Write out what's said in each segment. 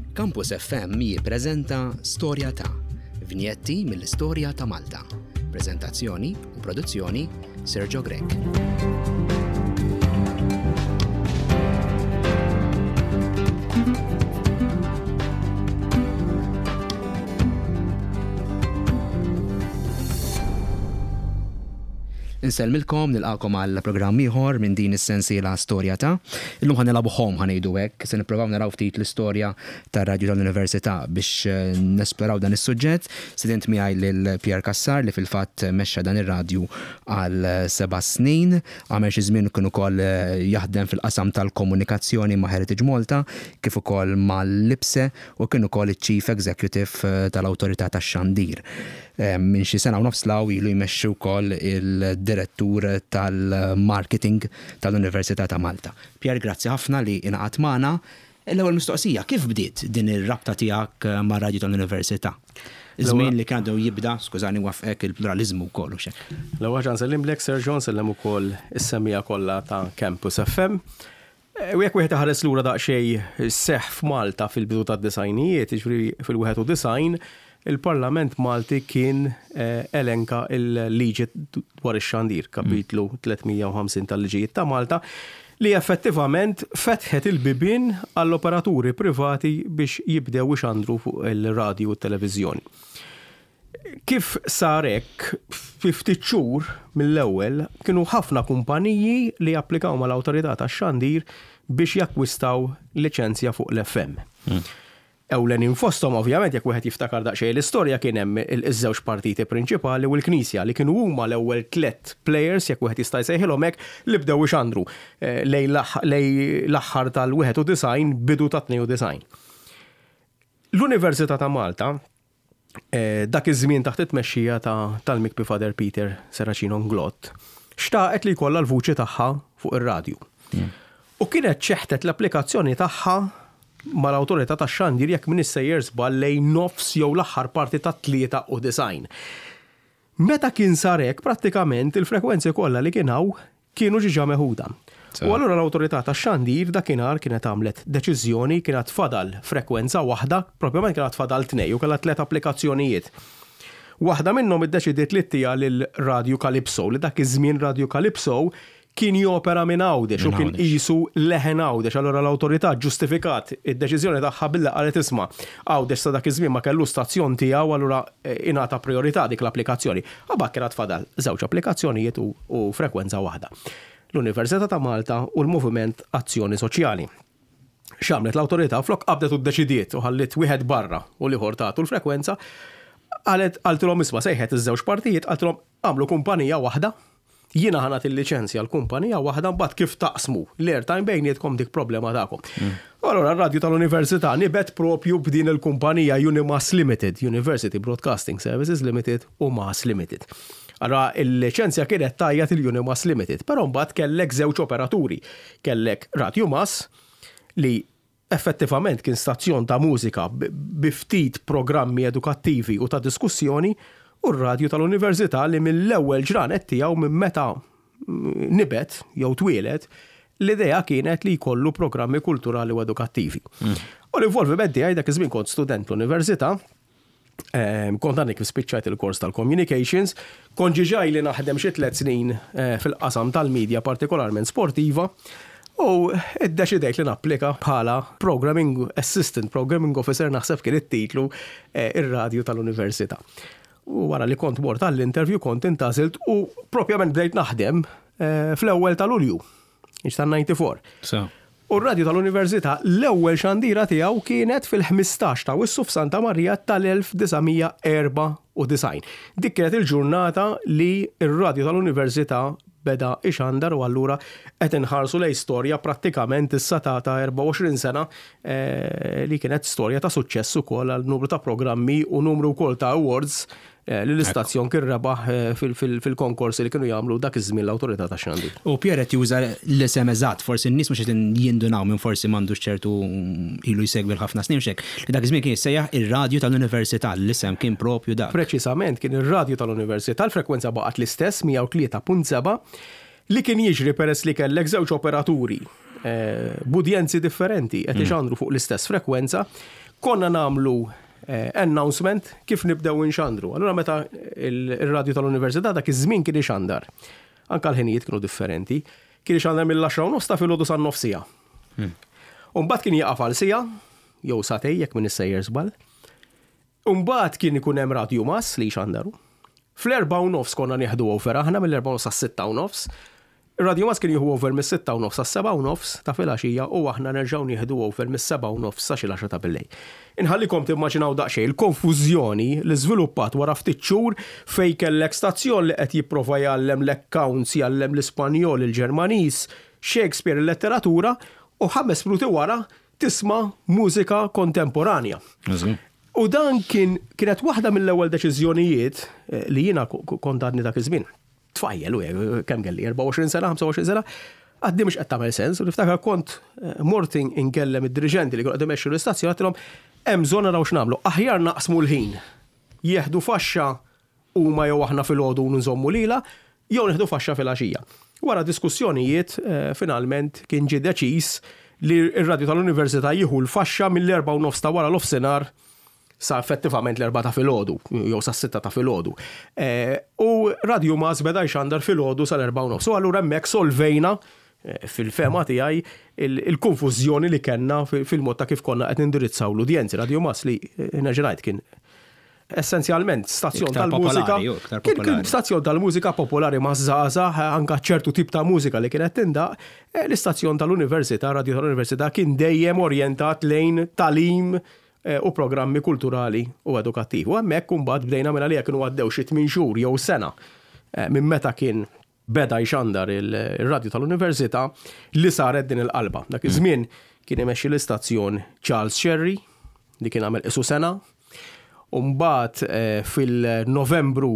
Campus FM jippreżenta Storja ta' vinjetti mill-istorja ta' Malta. Preżentazzjoni u produzzjoni Sergio Grek. Insellmilkom nilqakom għal programm ieħor minn din is-sensiela Storja ta'. Illum ħanilabu ħanejdu hekk, se nippruvaw naraw ftit l-istorja tar-Radju tal-Università biex nesploraw dan is-suġġett. Student miegħi lil Pierre Cassar li fil-fatt mexxa dan ir-radju għal 7 snin, għamel xi żmien kien ukoll jaħdem fil-qasam tal-komunikazzjoni ma' Heritage Malta, kif ukoll mal-Libse u kien ukoll iċ-Chief Executive tal-Awtorità tax-Xandir. Minn xi sena u nofs law ilu jmexxi wkoll il-direttur tal-marketing tal-Università ta' Malta. Pierre, grazzi ħafna li inaqgħod magħna. L-ewwel mistoqsija, kif bdiet din ir-rabta tiegħek mar-radju tal-Università? Iż-żmien li kien jibda, skużani wafqek il-pluralizmu wkoll u xek. L-ewwel ġan sellimlek Sergio, nsellem ukoll is-semmija kollha ta' Campus FM. U jekk wieħed iħares lura daqsxejn seħħ f'Malta fil-bidu tad-disajnijiet, jiġifieri fil-91 il-Parlament Malti kien elenka il-liġi dwar ix-xandir, kapitlu 350 tal-liġijiet ta' Malta, li effettivament fetħet il-bibien għall-operaturi privati biex jibdew ixandru fuq il-radju u t-televiżjoni. Kif sar hekk, 50 xhur mill-ewwel kienu ħafna kumpaniji li applikaw mal-awtorità tax-xandir biex jakkwistaw liċenzja fuq l-FM. Ewlenin fosthom ovvjament jekk wieħed jiftakar daqsxejn l-istorja kien hemm iż-żewġ partiti prinċipali u l-Knisja li kienu huma l-ewwel 3 players jekk wieħed jista' jsejħilhom hekk li bdew ixandru lejn l-aħħar tal-91 bidu ta' 92. L-Università ta' Malta dak iż-żmien taħt it-tmexxija tal-Mikpi Father Peter Serracino Nglott xtaqet li jkollha l-vuċi tagħha fuq ir-radju. U kienet ċeħtet l-applikazzjoni tagħha mal-awtorità tax-xandir jekk min issejjer żball lejn nofs jew l-aħħar parti ta' 93. Meta kien sar hekk prattikament il-frekwenzi kollha li kienu ġiġa meħuda. U allura l-awtorità tax-xandir dakinhar kienet għamlet deċiżjoni kienet tfadal frekwenza waħda, propjament kienet tfadal 2 u kellha 3 applikazzjonijiet. Waħda minnhom iddeċidiet li ttija lil Radio Calypso li dak iż-żmien Radio Calypso kien jopera minn Għawdex u kien qisu leħen Għawdex. Allura l-awtorità ġustifikat id-deċiżjoni tagħha billi qalet isma' Għawdex sa dak iż-żmien ma kellu stazzjon tiegħu allura ingħata priorità dik l-applikazzjoni. Għabak kienet tfadal żewġ applikazzjonijiet u frekwenza waħda. L-Università ta' Malta u l-Moviment Azzjoni Soċjali. X'għamlet l-awtorità flok qabdet u ddeċidiet u ħallit wieħed barra u liħor tagħtu l-frekwenza qaltilhom isma' sejħet iż-żewġ partijiet qaltilhom għamlu kumpanija waħda. Jiena ħanat il-liċenzja l-kumpanija waħda mbagħad kif taqsmu l-airtime bejnietkom dik problema tagħkom. Allura r-radju tal-Università nibet propju b'din il-kumpanija Unimas Limited, University Broadcasting Services Limited u Mas Limited. Allura il-liċenzja kienet tajjat il-Unimas Limited, però mbagħad kellek żewġ operaturi. Kellek Radju Mas li effettivament kien stazzjon ta' mużika bi ftit programmi edukattivi u ta' diskussjoni u r-radju tal-Università li mill-ewwel ġranet tiegħu minn meta nibet jew twieled l-idea kienet li jkollu programmi kulturali u edukattivi. U l-involviment tiegħi dak iż-żmien kont student l-Università, kont għandek kif spiċċajt il-kors tal-Communications, kont ġiġaj li naħdem xi 3 snin fil-qasam tal-medja partikolarment sportiva u iddeċidejt li napplika bħala Programming Assistant, Programming Officer naħseb kien it-titlu ir-radju tal-Università. U wara li kont mort tal-interview kont intażilt u propjament bdejt naħdem fl-ewwel ta' Lulju, tan-94. U r-radju tal-Università l-ewwel xandira tiegħu kienet fil-15 ta' Wissu f'Santa Marija tal-1994. Dik kienet il-ġurnata li r-radju tal-Università beda ixandar u allura qed inħarsu lejn storja prattikament issa ta' 24 sena li kienet storja ta' suċċess ukoll għal numru ta' programmi u numru wkoll ta' awards li l-istazzjon kien rebaħ fil-konkorsi li kienu jagħmlu dak iż-żmien l-awtorità tax-xandir. U Pierre qed juża l-isem eżatt, forsi n-nies mhux qed jindunaw minn forsi m'għandux ċertu ilu jsegwi ħafna snin xek. Li dak iż-żmien kien jissejjaħ ir-radju tal-Università, l-isem kien propju dak. Preċiżament kien ir-radju tal-Università, l-frekwenza baqgħet l-istess 103.7 li kien jiġri peress li kellek żewġ operaturi b'udjenzi differenti qed ixandru fuq l-istess frekwenza. konna namlu announcement kif nibdew inxandru. Allura meta il-radju tal-Università dak iż-żmien kien ixandar. Anka l-ħinijiet kienu differenti. Kien ixandar mill-10 ta' filgħodu sa' nofsija. Mbagħad kien jaqaf għal sija, jew satej jekk min issejjer żball. Mbagħad kien ikun hemm radju mas li jxandaru. Fl-4:30 konna nieħdu over aħna mill-4:30 sa' 6:30. Ir-radju mas kien jieħu over mis-6:30 sa' 7:30 ta' filgħaxija u aħna nerġgħu nieħdu over mis-7:30 sa' xi 10 ta' billejl. Inħallikom timmaġinaw daqsxejn il-konfużjoni li żviluppat wara ftit xhur fejn kellek stazzjon li qed jipprova jgħallem l-accounts, jgħallem l-Ispanjol, il-Ġermaniż, Shakespeare, il-letteratura u 5 minuti wara tisma' mużika kontemporanja. U dan kienet waħda mill-ewwel deċiżjonijiet li jiena kont għadni dak iż-żmien. Tfajjel u kemm kelli 24 sena, 25 sena, għaddi mhux qed tagħmel sens, u niftakar kont morting inkellem id-dirigenti li qed imexxu l-istazzjon għadtilhom hemm bżonn naraw x'nagħmlu. Aħjar naqsmu l-ħin. Jieħdu faxxa huma jew aħna filgħodu nżommu lilha, jew nieħdu faxxa fil-għaxija. Wara diskussjonijiet finalment kien ġie deċiż li r-radju tal-Università jieħu l-faxxa mill-4:30 ta' wara l-ofsinhar sa' effettivament l-4 ta' filgħodu, jew sa' 6 ta' filgħodu. U radju mas beda jxandar filgħodu sal-4:30. So allura hemmhekk solvejna fil-fema tiegħi il-konfużjoni li kellna fil-mod ta' kif konna qed nindirizzaw l-udjenzi. Radju mas li ngħid kien essenzjalment stazzjon tal-mużika. Kien stazzjon tal-mużika popolari ma' żgħażagħ, anke ċertu tip ta' mużika li kienet tindaq, l-istazzjon tal-Università, radju tal-Università kien dejjem orjentat lejn talim u programmi kulturali u edukattivi. U hemmhekk imbagħad bdejna minn għalija kienu għaddew xi 8 xhur jew sena minn meta kien beda jxandar il-radju tal-Università li saret din il-qalba. Dak iż-żmien kien imexxi l-istazzjon Charles Sherry li kien għamel isu sena. U mbagħad fil-Novembru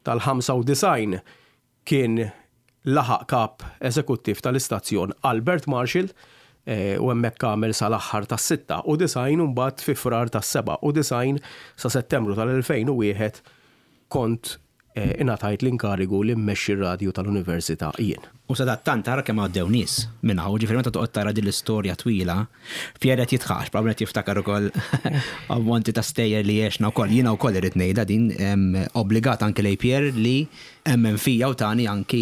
tal-95 kien laħaq kap eżekuttiv tal-istazzjon Albert Marshall u hemmhekk għamel sal-aħħar tas-6 u design u mbagħad fi frar tas-7 u design sa Settembru tal-2001 kont ingħatajt l-inkarigu li mmexxi r-radju tal-Università jien. U sadattant tara kemm għaddew nies minn hawn, ġifieri meta toqgħod tara din l-istorja twila, Pierre qed jitħax, probabli qed jiftakar ukoll ammonti ta' stejjer li jgħexna wkoll. Jiena wkoll irid ngħidha din obbligat anke lej Pierre li hemm fija u tani anki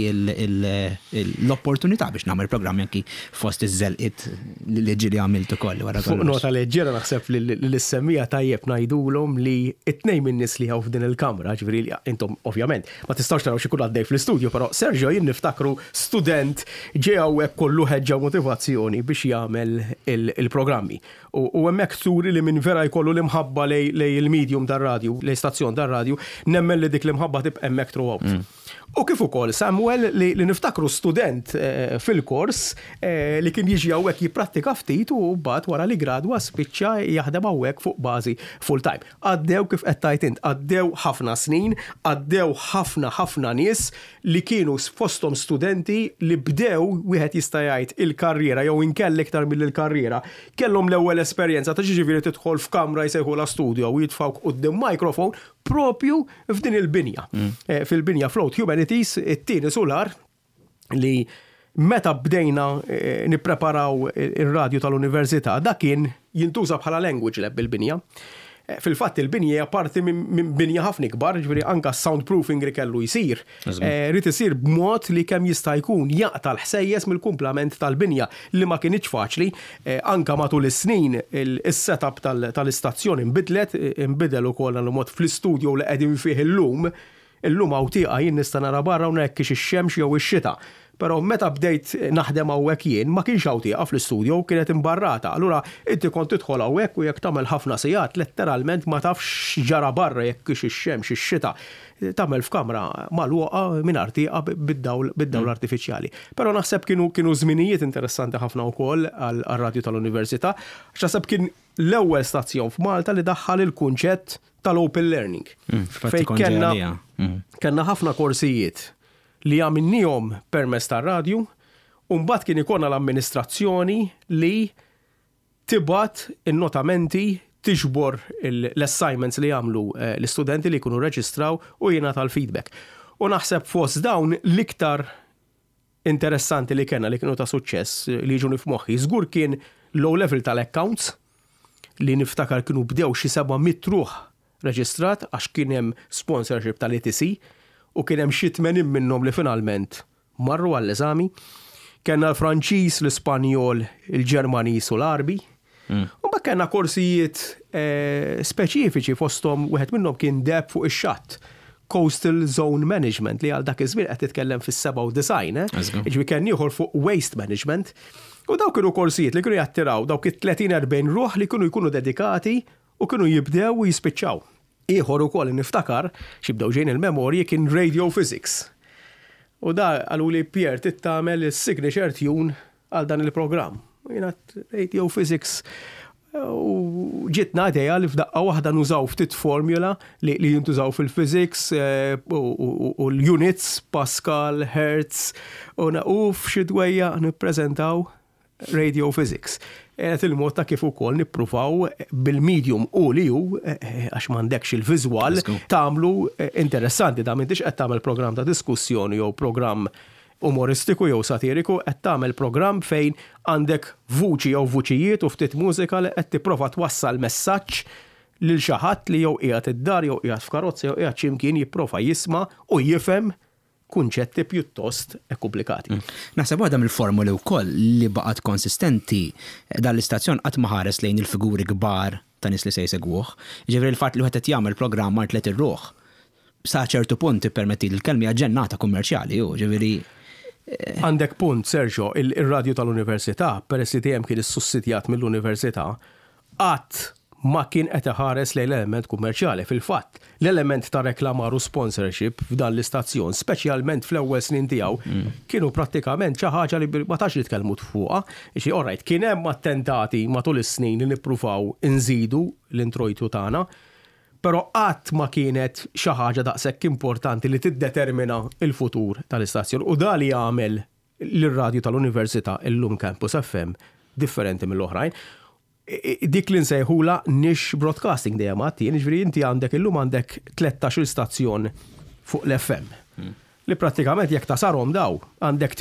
l-opportunità biex nagħmel programmi anki fost iż-żelqiet li ġieli għamilt ukoll wara kollox. Fuq nota leġġera naħseb li l-semmija tajjeb ngħidulhom li t-tnejn min-nies li hawn f'din il-kamra, ġifieri intom ovvjament ma tistgħux taraw xi kulħadd għaddej fl-istudju, però Sergio jien niftakru student ġie hawnhekk kollu ħeġġa motivazzjoni biex jagħmel il-programmi. U hemmhekk turi li minn vera jkollu l-imħabba lej il-medium tar-radju, lej stazzjon tar-radju, nemmen li dik l-imħabba tibqa' hemmhekk throughout. U kif ukoll Samuel li niftakru student fil-kors li kien jiġi hawnhekk jipprattika ftit u mbagħad wara li gradwa spiċċa jaħdem hawnhekk fuq bażi full time. Għaddew kif qed tajt int, għaddew ħafna snin, għaddew ħafna nies li kienu fosthom studenti li bdew wieħed jista' jgħid il-karriera jew inkell iktar mill-karriera kellhom l-ewwel esperjenza ta' ġifieri tidħol f'kamra jsejħulha studio u jitfgħu quddiem microphone propju f'din il-binja. Fil-binja Float Humanities, it-tieni solar li meta bdejna nippreparaw ir-radju tal-Università, dak kien jintuża bħala language lab bil-binja. Fil-fatt il-binja hija parti minn binja ħafna kbar, ġifieri anke soundproofing li kellu jsir. Rid isir b'mod li kemm jista' jkun jaqta' l-ħsejjes mill-kumplament tal-binja li ma kienx faċli. Anke matul is-snin is-setup tal-istazzjon inbidel ukoll l-mod fl-istudju li qegħdin fih illum hawn tieqa jien nista' nara barra hawnhekk kiex ix-xemx jew ix-xita. Però meta bdejt naħdem hawnhekk jien ma kienx hawn tieqa fl-istudju kienet imbarrata. Allura inti kont tidħol hawnhekk u jekk tagħmel ħafna sigħat letteralment ma tafx ġara barra jekk kiex ix-xemx ix-xita. Tagħmel f'kamra magħluqa mingħajr tieqa bid-dawl artifiċjali. Però naħseb kienu żminijiet interessanti ħafna wkoll għar-radju tal-Università, għax naħseb kien l-ewwel stazzjon f'Malta li daħħal il-kunċett tal-open learning. Fejn kellna ħafna korsijiet li għamilnihom permezz tar-radju u mbagħad kien ikollna l-amministrazzjoni li tibgħat in-notamenti tiġbor l-assignments li jagħmlu l-istudenti li jkunu reġistraw u jingħata l-feedback. U naħseb fost dawn l-iktar interessanti li kellna li kienu ta' suċċess li jiġuni f'moħħi żgur kien low level tal-accounts li niftakar kienu bdew xi 700 ruħ reġistrat għax kien hemm sponsorship tal-ETC u kien hemm xi 80 minnhom li finalment marru għall-eżami. Kenna l-Franċiż, l-Ispanjol, il-Ġermaniż u l-Arbi. U ma kellna korsijiet speċifiċi fosthom wieħed minnhom kien deb fuq ix-xatt. Coastal Zone Management li għal dak iż-żmien qed titkellem fis-97, jiġri kien ieħor fuq Waste Management. U dawk kienu korsijiet li kienu jattiraw dawk it-30-40 ruħ li kienu jkunu dedikati u kienu jibdew u jispiċċaw. Ieħor ukoll niftakar xibdew ġejn il-memorji kien Radio Physics. U da għalu li Pierre tittamel il-signature tune għal dan il-programm. Jiena Radio Physics u ġitna għadeja li f'daqqa waħda nużaw ftit formula li jintużaw fil-physics u l-units, Pascal, Hertz, u naquf xidwejja nippreżentaw Radio Physics. Għet il-mod ta' kif ukoll nippruvaw bil-medium u li ju, għax m'għandekx il-viżwal, tagħmlu interessanti da m'intix qed tagħmel programm ta' diskussjoni jew programm umoristiku jew satiriku, qed tagħmel programm fejn għandek vuċi jew vuċijiet u ftit mużika li qed tipprova twassal messaġġ lil xi ħadd li jew qiegħed id-dar jew qiegħed f'karozza jew qiegħed x'imkien jipprova jisma' u jifhem kunċetti pjuttost komplikati. Naħseb waħda mill-formuli wkoll li baqgħet konsistenti dan l-istazzjon qatt ma ħares lejn il-figuri kbar ta' nies li se jsegwuh. Ġifieri l-fatt li wieħed qed jagħmel programm mar tliet irruħ sa ċertu punt ippermetti l-kelmi ġennata kummerċjali hu, ġifieri. Għandek punt, Sergio, il-radju tal-Università, peress li dejjem kien issussidjat mill-Università, qatt ma kien qed iħares lejn l-element kummerċjali. Fil-fatt, l-element ta' reklamar u sponsorship f'dan l-istazzjon, speċjalment fl-ewwel snin tiegħu, kienu prattikament xi ħaġa li ma tax nitkellmu fuqha. Ixi orajt, kien hemm attentati matul is-snin li nippruvaw inżidu l-introjtu tagħna, però qatt ma kienet xi ħaġa daqshekk importanti li tiddetermina il-futur tal-istazzjon. U da li jagħmel l-radju tal-Università illum Campus FM differenti mill-oħrajn. Dik li nsejħula niche broadcasting dejjem għattin, ġifieri inti għandek illum għandek 13 stazzjon fuq l-FM. Li prattikament jekk tasarhom daw għandek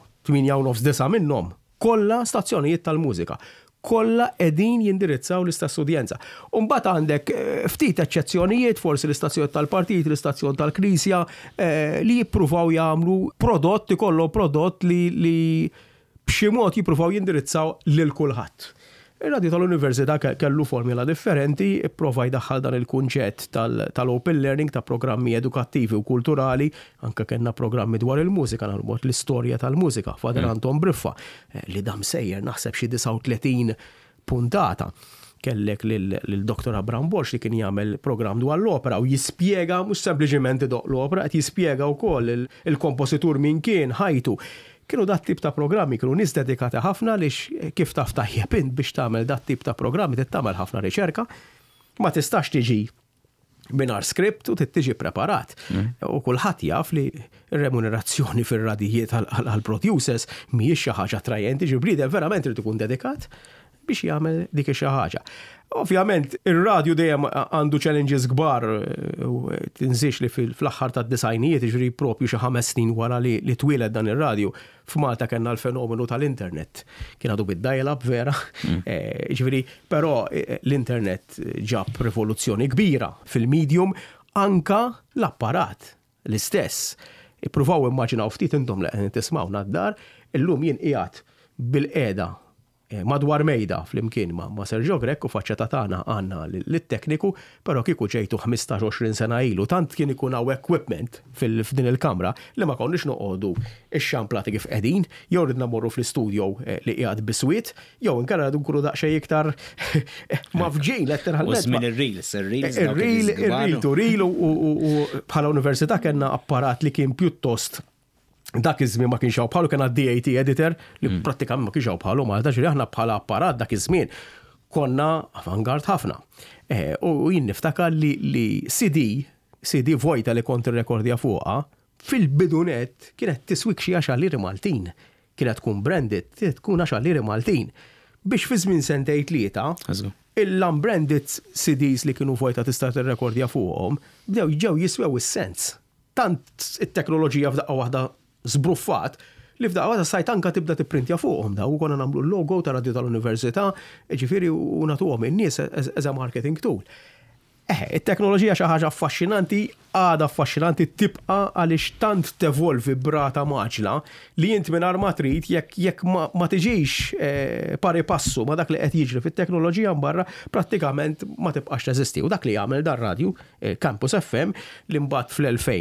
8.9 minnhom kollha stazzjonijiet tal-mużika. Kollha qegħdin jindirizzaw l-istess udjenza. U mbagħad għandek ftit eċċezzjonijiet, forsi l-istazzjon tal-Partit, l-istazzjon tal-Knisja, li jippruvaw jagħmlu prodott, ikollu prodott li b'xi mod jippruvaw jindirizzaw lil kulħadd. Ir-radju tal-Università kellu formula differenti, ipprova jdaħħal dan il-kunċett tal-open learning ta' programmi edukattivi u kulturali, anke kellna programmi dwar il-mużika nagħmlu l-istorja tal-mużika, Fader Anton Briffa, li dam sejjer naħseb xi 39 puntata. Kellek lil-Dr. Abraham Borx li kien jagħmel programm dwar l-opera u jispjega mhux sempliċement idoq l-opera, qed jispjega wkoll il-kompositur min kien ħajtu. Kienu dat tip ta' programmi, kienu nies dedikati ħafna lix kif taf tajjeb int biex tagħmel dat tip ta' programmi tagħmel ħafna riċerka, ma tistax tiġi mingħajr skript u tiġi preparat. U kulħadd jaf li r-remunerazzjoni fir-radijiet għall-producers mhijiex xi ħaġa attrajenti, ġibrieden verament irid ikun dedikat biex jagħmel dik xi ħaġa. Ovvjament, ir-radju dejjem għandu challenges kbar u tinżix li fl-aħħar tad-disajnijiet jiġri propju xi 5 snin wara li twieled dan ir-radju. F'Malta kellna l-fenomenu tal-internet. Kien għadu bid-dial-up vera. Ġifieri, però l-internet ġab rivoluzzjoni kbira fil-medium anka l-apparat l-istess. Ippruvaw immaġinaw ftit intom li tismawna d-dar, illum jien qiegħed bil-qiegħda madwar mejda fl-imkien ma' Sergio Grek u faċċata tagħna għandna lit-tekniku, però kieku ġejtu 15-20 sena ilu tant kien ikun hawn equipment f'din il-kamra li ma konniex noqogħdu ix-xamplati kif qegħdin, jew ridna morru fl-istudio li qiegħed biswiet, jew inkella nkunu daqsxejn iktar mafġin letteralment. U żmien ir-reels ir-reel u bħala università kellna apparat li kien pjuttost dak iż-żmien ma kienx hawn bħalu kien DAT editor li prattikament ma kienx hawn bħalu Malta, ġifieri aħna bħala apparat dak iż-żmien konna avangard ħafna. U jien niftakar li CD vojta li kont irrekordja fuqha fil-bidunet kienet tiswik xi 10 liri Maltin. Kienet tkun branded, tkun 10 liri Maltin. Biex fi żmien sentejn tlieta il-unbranded CDs li kienu vojta tista' tirrekordja fuqhom bdew ġew jiswew is-sens. Tant it-teknoloġija f'daqqa waħda zbruffat li f'daqqa sajt anka tibda tipprintja fuqhom daw u konna nagħmlu l-logo ta' Radio tal-Università, ġifieri u nagħtuhom in-nies as a marketing tool. Il-teknoloġija xi ħaġa affaxxinanti, għada affaxxinanti tibqa' għaliex tant tevolvi brata maġla li int mingħajr ma trid jekk ma tiġix pari passu ma dak li qed jiġri fit-teknoloġija mbarra prattikament ma tibqax teżisti. U dak li jagħmel dar radju Campus FM li mbagħad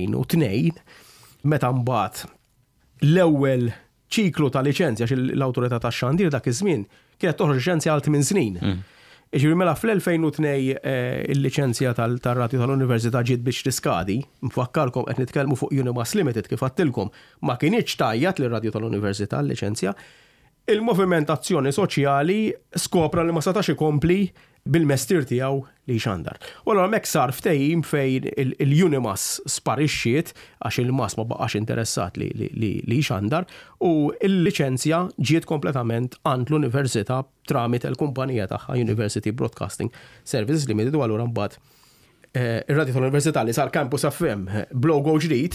fl-2002 meta mbagħad l-ewwel ċiklu ta' liċenzja l-Awtorità tax-Xandir dak iż-żmien kienet toħroġ liċenzja għal 8 snin. Iġri mela fl-2002 il-liċenzja tal-Radju tal-Università ġiet biex tiskadi, mfakkarkom qed nitkellmu fuq Unimas Limited kif għattilkom, ma kienx tajjat li radju tal-Università l-liċenzja. Il-movimentazzjoni soċjali skopra li ma setax ikompli bil-mestir tiegħu li xandar. U allura hemmhekk sar ftehim fejn il-Unimas sparixxiet għax il-mas ma baqax interessat li xandar u l-liċenzja ġiet kompletament għand l-Università tramite l-kumpanija tagħha University Broadcasting Services Limited u allura mbagħad ir-radju tal-Università li sar Campus FM b'logo ġdid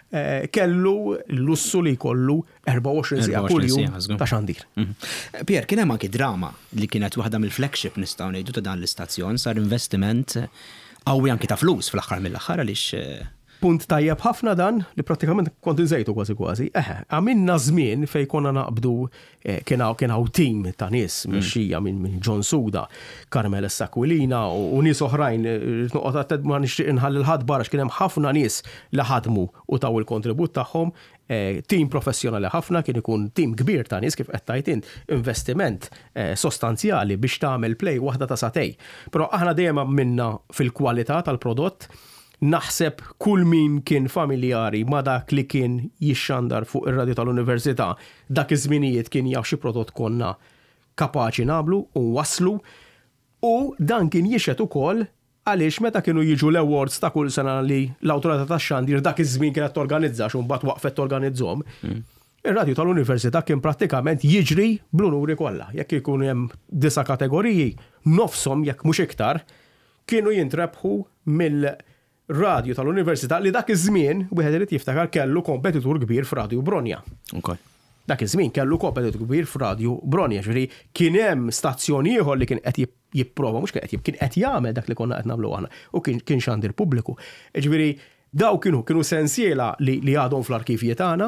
kellu l-lussu li jkollu 24 sija kuljum ta' xandir. Pier, kien hemm anki drama li kienet waħda mill-flagship nistgħu ngħidu ta' dan l-istazzjon sar investiment qawwi anki ta' flus fl-aħħar mill-aħħar għaliex punt tajjeb ħafna dan li prattikament kont inżejtu kważi. Għamilna żmien fejn konna naqbdu kien hawn tim ta' nies mexxija minn John Suda, Carmela Sakwilina u nies oħrajn noqgħod ma nixtieq inħalli l-ħadd barra kien hemm ħafna nies li ħadmu u taw il-kontribut tagħhom. Tim professjonali ħafna kien ikun tim kbir ta' nies kif qed tajt investiment sostanzjali biex tagħmel play waħda ta' satej. Però aħna dejjem minna fil-kwalità tal-prodott. Naħseb kull min kien familjari ma dak li kien jixxandar fuq ir-radju tal-Università dak iż-żminijiet kien jaf xi prodott konna kapaċi nagħmlu u waslu u dan kien jixed ukoll għaliex meta kienu jiġu l-awards ta' kull sena li l-Awtorità tax-Xandir dak iż-żmien kienet torganizza xi mbagħad waqfet torganizzhom. Ir-radju tal-Università kien prattikament jiġri bl-unuri kollha. Jekk ikun hemm 9 kategoriji, nofshom jekk mhux iktar kienu jintrebħu mill-radju tal-Università li dak iż-żmien wieħed irid jiftakar kellu kompetitur kbir f'Radju Bronja. Dak iż-żmien kellu kompetitur kbir f'Radju Bronja, ġifieri kien hemm stazzjoni ieħor li kien qed jipprova mhux kien qed jagħmel dak li konna qed nagħmlu aħna u kien xandir pubbliku. Ġifieri daw kienu sensiela li għadhom fl-arkivji tagħna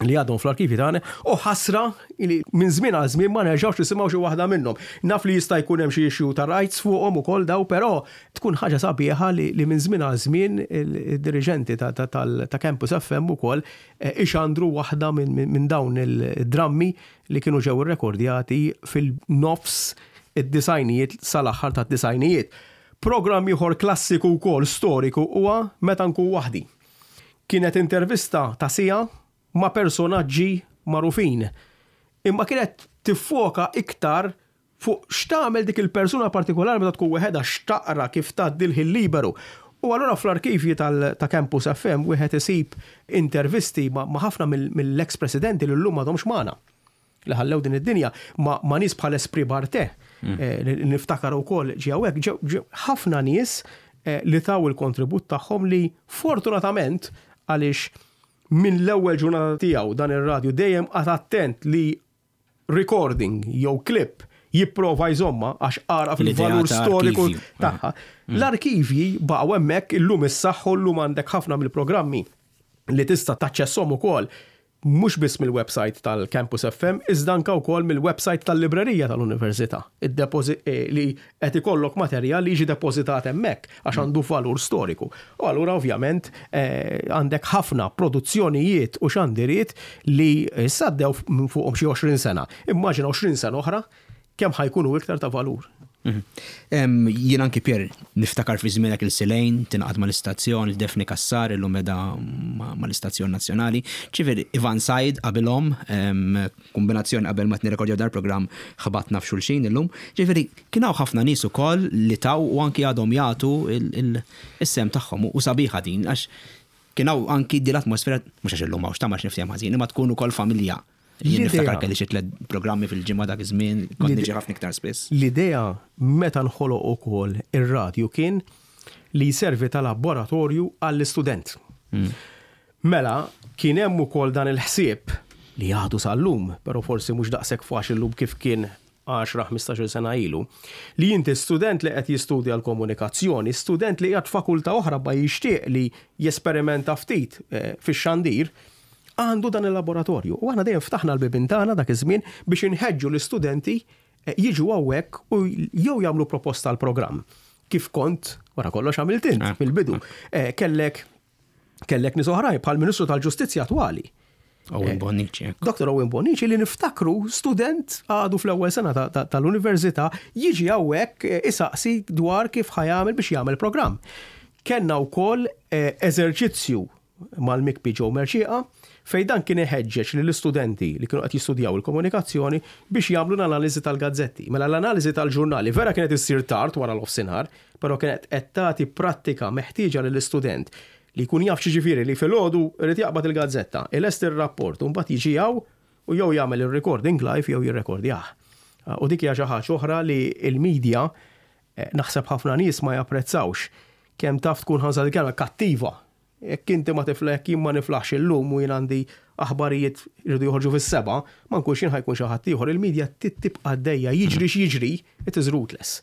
u ħasra li minn żmien għal żmien ma nerġgħux nisimgħu xi waħda minnhom. Naf li jista' jkun hemm xi issue ta' rights fuqhom ukoll daw, però tkun ħaġa sabiħa li minn żmien għal żmien id-diriġenti ta' Campus FM ukoll ixandru waħda minn dawn il-drammi li kienu ġew irrekordjati fil-nofs id-disajnijiet sal-aħħar tad-disajnijiet. Programm ieħor klassiku wkoll storiku huwa meta nkun waħdi. Kienet intervista ta' sija ma' personaġġi magħrufin. Imma kienet tiffoka iktar fuq x'tagħmel dik il-persuna partikolari meta tkun weħeda x'taqra kif tgħaddi l-ħin liberu. U allura fl-arkivji ta' Campus FM wieħed isib intervisti ma' ħafna mill-ex presidenti li llum m'għadhomx magħna. Li ħallew din id-dinja ma' nies bħal Esprit Barte niftakar ukoll ġew hekk ħafna nies li taw il-kontribut tagħhom li fortunatament għaliex minn l-ewwel ġurnata tiegħu dan ir-radju dejjem qed attent li recording jew clip jipprova jżomma għax qara fil-valur storiku tagħha. L-arkivji baqgħu hemmhekk illum issaħħu llum għandek ħafna mill-programmi li tista' taċċesshom ukoll mhux biss mill-website tal-Campus FM, iżda anke wkoll mill-website tal-Librerija tal-Università. Li qed ikollok materjal li jiġi depożitat hemmhekk għax għandu valur storiku. U allura ovvjament għandek ħafna produzzjonijiet u xandiriet li saddew minn fuqhom xi 20 sena. Immaġina 20 sena oħra kemm ħajkunu iktar ta' valur. Jien anki Pier niftakar fi żmienek il-Silejn tinqad mal-istazzjon il-Defni Kassar illum meda mal-istazzjon nazzjonali. Ġifieri Ivan Said qabilhom kombinazzjoni qabel ma nirrekordjaw dar programm ħabatna f'xulxin illum. Ġifieri kien hawn ħafna nies ukoll li taw u anki għadhom jagħtu is-sem tagħhom u sabiħa din għax kien hawn anki di l-atmosfera mhux għax illum hawnx tagħmel nifhem ħażin imma tkun ukoll familja. Jien niftakar kelli xi tliet programmi fil-ġimgħa dak iż-żmien kont niġi ħafna iktar spiss. L-idea meta nħoloq ukoll ir-radju kien li jservi ta' laboratorju għall-istudent. Mela kien hemm ukoll dan il-ħsieb li għadu sal-lum, pero forsi mhux daqshekk faċli llum kif kien 10-15 sena ilu, li inti student li qed jistudja l-komunikazzjoni, student li qiegħed fakultà oħra ba jixtieq li jesperimenta ftit fix-xandir, għandu dan il-laboratorju. U aħna dejjem ftaħna l-bibin tagħna dak iż-żmien biex inħeġġu l-istudenti jiġu hawnhekk u jew jagħmlu proposta għal programm. Kif kont wara kollox għamilt int fil-bidu. Kellek nies oħrajn bħal Ministru tal-Ġustizzja attwali. Owen Bonnici. Dr. Owen Bonnici li niftakru student għadu fl-ewwel sena tal-università jiġi hawnhekk isaqsi dwar kif ħajamel biex jagħmel programm. Kenna wkoll eżerċizzju mal-Mikbi ġew Merċieqa fejn dan kien iħeġġeġ lill-istudenti li kienu qed jistudjaw il-komunikazzjoni biex jagħmlu l-analiżi tal-gazzetti. Mela l-analiżi tal-ġurnali vera kienet issir tard wara l-offsinar, però kienet qed tagħti prattika meħtieġa lill-istudent li jkun jaf xiġifieri li filgħodu irid jaqbad il-gazzetta, ilest ir-rapport u mbagħad jiġi hawn u jew jagħmel ir-recording live jew jirrekordjah. U dik hija xi ħaġa oħra li l-medja naħseb ħafna nies ma japprezzawx kemm taf tkun ħanża kelma kattiva. Jekk inti ma tiflek jien ma niflaħx illum u jien għandi aħbarijiet irridu joħorġu fis-seba', ma nkunx jien ħajkun xi ħadd ieħor, il-medja tibqa' għaddejja, jiġri x'jiġri, it is rootless.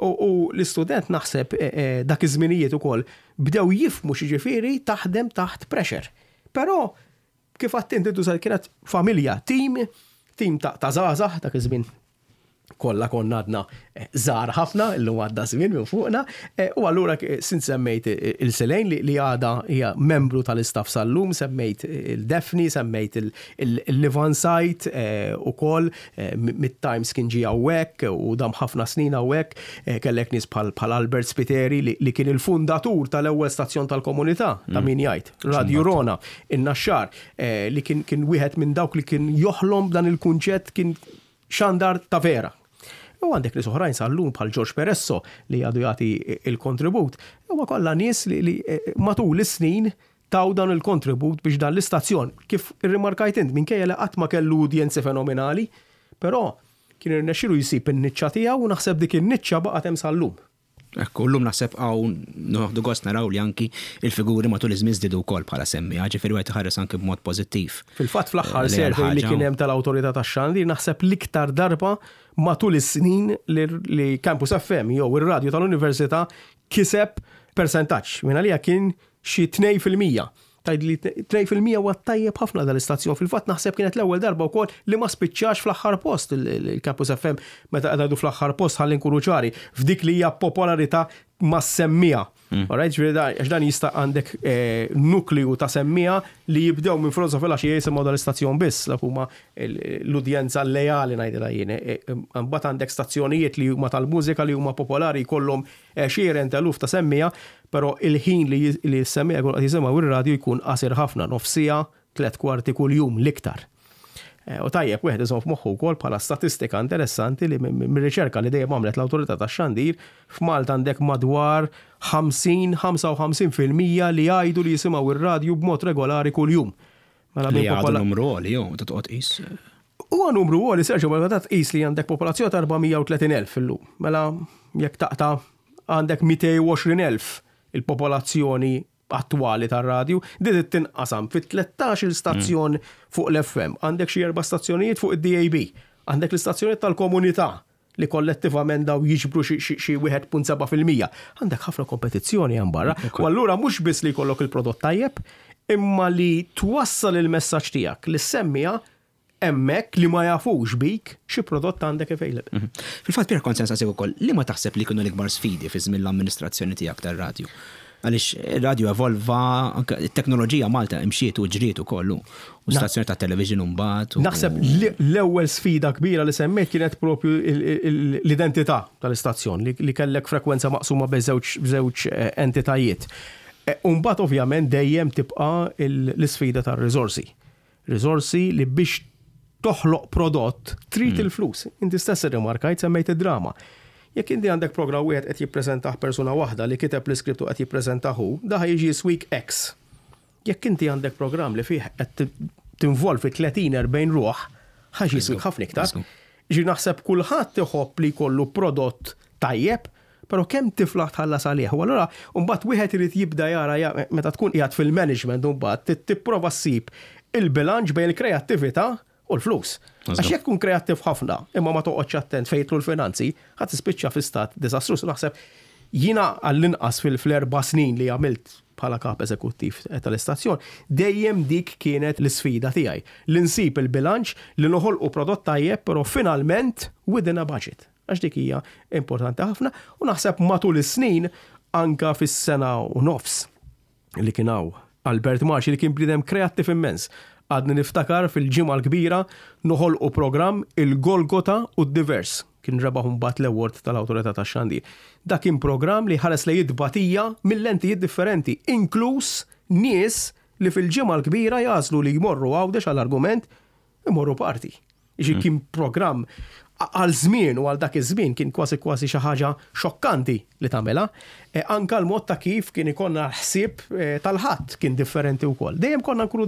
U l-istudent naħseb dak iż-żminijiet ukoll bdew jifhmu x'jiġifieri taħdem taħt pressure. Però kif qatt inti kienet familja, tim ta' żgħażagħ dak iż-żmien kollha konna għadna żgħar ħafna illum għadda żmien minn fuqna u allura sint semmejt il-Selejn li għada hija membru tal-istaff sal-lum, semmejt il-Defni, semmejt il-Livan Sajt ukoll mid-Times kien ġie hawnhekk u dam ħafna snin hawnhekk kellek nies bħal Albert Spiteri li kien il-fundatur tal-ewwel stazzjon tal-komunità ta' min jgħid, Radio Rona, in-Naxxar li kien wieħed minn dawk li kien joħlom dan il-kunċett kien xandar ta' vera. U għandek nies oħrajn sal-lum bħal George Peresso li għadu jagħti il-kontribut. Huwa kollha nies li matul is-snin taw dan il-kontribut biex dan l-istazzjon kif irrimarkajt int minkejja li qatt ma kellu udjenzi fenomenali, però kien irnexxielu jsib in-niċċa tiegħu u naħseb dik in-niċċa baqgħet hemm sal-lum. Ekku, llum naħseb noħdu gost naraw li anki il-figuri matul iż-żmien żdiedu wkoll bħala semmija, ġifieri wieħed iħares anki b'mod pożittiv. Fil-fatt fl-aħħar survey li kien hemm tal-Awtorità tax-Xandir naħseb l-iktar darba matul is-snin li Campus FM jew ir-radju tal-Università kiseb persentaġġ minn għalija kien xi 2%. Tajd li 2% huwa tajjeb ħafna dal-istazzjon. Fil-fatt naħseb kienet l-ewwel darba wkoll li ma spiċċax fl-aħħar post il-Campus FM meta qegħdu fl-aħħar post ħalli nkunu ċari f'dik li hija popolarità ma' semmija. Alright, għax dan jista' għandek nukleu ta' semmija li jibdew minn Fronza fil-għax jisimgħu dal-istazzjon biss dak huma l-udjenza lejali ngħidilha jien. Imbagħad għandek stazzjonijiet li huma tal-mużika li huma popolari jkollhom 20,000 ta' semmija, però il-ħin li s-semmija jkun qed jisimgħu ir-radju jkun qasir ħafna, nofsija 3 kwarti kuljum l-iktar. U tajjeb wieħed iżomm f'moħħu wkoll bħala statistika interessanti li mir-riċerka li dejjem għamlet l-Awtorità tax-Xandir f'Malta għandek madwar 50-55% li jgħidu li jisimgħu ir-radju b'mod regolari kuljum. Li għadu numru għoli jew ta' toqgħod qis. Huwa numru għoli serġu meta ta' tqis li għandek popolazzjoni ta' 430,000 illum. Mela jekk taqta' għandek 220,000 il-popolazzjoni attwali tar-radju, din tinqasam fit 13 stazzjon fuq l-FM, għandek xi 4 stazzjonijiet fuq id-DAB, għandek l-istazzjonijiet tal-komunità li kollettivament daw jiġbru xi 1.7%. Għandek ħafna kompetizzjoni hemm barra, u allura mhux biss li jkollok il-prodott tajjeb, imma li twassal il-messaġġ tiegħek li semmija hemmhekk li ma jafux bik xi prodott għandek available. Fil-fatt Pier Konsensa sew ukoll li ma taħseb li kienu l-ikbar sfidi fi żmien l-amministrazzjoni tiegħek tar-radju. Għalix il-radio evolva, il-teknoloġija Malta imxiet u ġriet u kollu, u stazzjoni ta' television mbagħad. Naħseb l-ewwel sfida kbira li semmejt kienet propju l-identità tal-istazzjon li kellek frekwenza maqsuma b'żewġ entitajiet. Mbagħad ovvjament dejjem tibqa' l-isfida tar-riżorsi. Riżorsi li biex toħloq prodott trid il-flus. Inti stess irrimarkajt semmejt id-drama. Jekk inti għandek programm wieħed qed jippreżentaħ persuna waħda li kiteb l-iskriptu qed jippreżentaħu, daħ jiġi week X. Jekk inti għandek programm li fih qed tinvolvi 30-40 ruħ, ħaġi jiswik ħafna iktar. Ġi naħseb kulħadd iħobb li jkollu prodott tajjeb, però kemm tiflaħ tħallas għalih. U allura mbagħad wieħed irid jibda jara meta tkun qiegħed fil-management u mbagħad tipprova ssib il-bilanċ bejn il-kreattività u l-flus. Għax jekk kun kreattiv ħafna, imma ma toqgħodx attent fejtlu l-finanzi, ħadd tispiċċa fi stat diżastruż. Naħseb jiena għall-inqas fil-4 snin li għamilt bħala kap eżekuttiv tal-istazzjon, dejjem dik kienet l-sfida tiegħi. Li nsib il-bilanċ li noħolqu prodott tajjeb, però finalment within a budget. Għax dik hija importanti ħafna u naħseb matul is-snin anka fis-sena u nofs li kien hawn Albert Marci li kien bniedem kreattiv immens. Għadni niftakar fil-ġimgħa l-kbira noħolqu programm il-Golgota u d-Divers. Kien rebaħ mbagħad l-award tal-Awtorità tax-Xandir. Dak kien programm li ħares lejn batija mill-lentijiet differenti, inkluż nies li fil-ġimgħa l-kbira jażlu li jmorru għawdex għall-argument imorru parti. Kien programm għal żmien u għal dak iż-żmien kien kważi xi ħaġa xokkanti li tagħmilha. Anke l-mod ta' kif kien ikollna ħsieb tal-ħadd kien differenti wkoll. Dejjem konna nkunu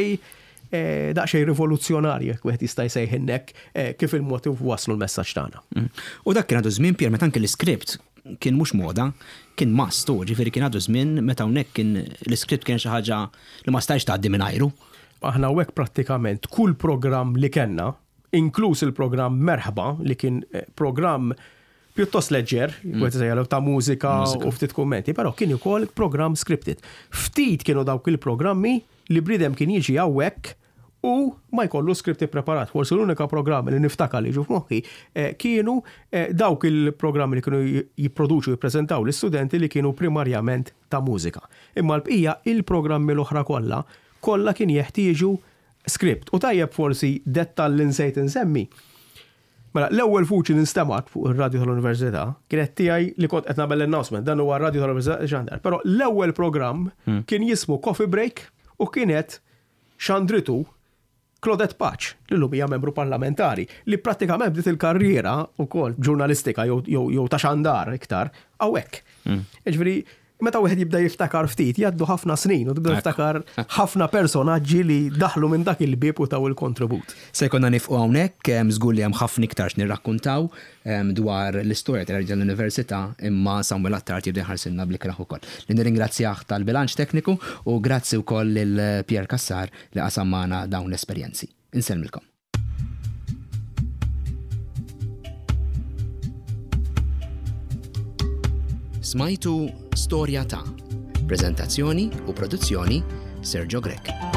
daqsxejn rivoluzzjonarji wieħed jista' jsejħinnek kif il-mod waslu l-messaġġ tagħna. U dak kien għadu żmien Pier meta anke l-iskript kien mhux moda, kien must, ġifieri kien għadu żmien meta hawnhekk kien l-iskript kien xi ħaġa li ma stajx tgħaddi minn ajru. Aħna hekk prattikament kull programm li kellna, inkluż il-programm Merħba li kien programm pjuttost leġġer, ta' mużika u ftit kummenti, però kien ukoll programm scripted. Ftit kienu dawk il-programmi li bridem kien jiġi hawnhekk u ma jkollu skripti preparat. Forsi l-unika programm li niftakar li ġu f'moħħi kienu dawk il-programmi li kienu jipproduċu jippreżentaw l-istudenti li kienu primarjament ta' mużika. Imma l-bqija il-programmi l-oħra kollha kien jeħtieġu skript. U tajjeb forsi dettal li nsejt insemmi. Mela, l-ewwel vuċi ninstemat fuq ir-radju tal-Università kienet tiegħi li kont qed nagħmel announcement dan huwa r-radju tal-Università Xandar. Però l-ewwel programm kien jismu Coffee Break u kienet xandritu Claudette Patch, li l-lum hija membru parlamentari, li prattikament bdiet il-karriera wkoll ġurnalistika jew ta' xandar iktar hawnhekk. Jiġifieri meta wieħed jibda jiftakar ftit, jgħaddu ħafna snin u tibda jiftakar ħafna personaġġi li daħlu minn dak il-bieb u taw il-kontribut. Se jkollna nifqu hawnhekk żgur li hemm ħafna iktar nirrakkuntaw dwar l-istorja tal-Università imma Samuel Attard jibda jħarsilna bl-ikraħ ukoll. Li nirringrazzjah tal-bilanċ tekniku u grazzi wkoll lil Pier Kassar li qasam magħna dawn l-esperjenzi. Insellmilkom. Smajtu Storja ta' Prezentazzjoni u produzzjoni Sergio Grek.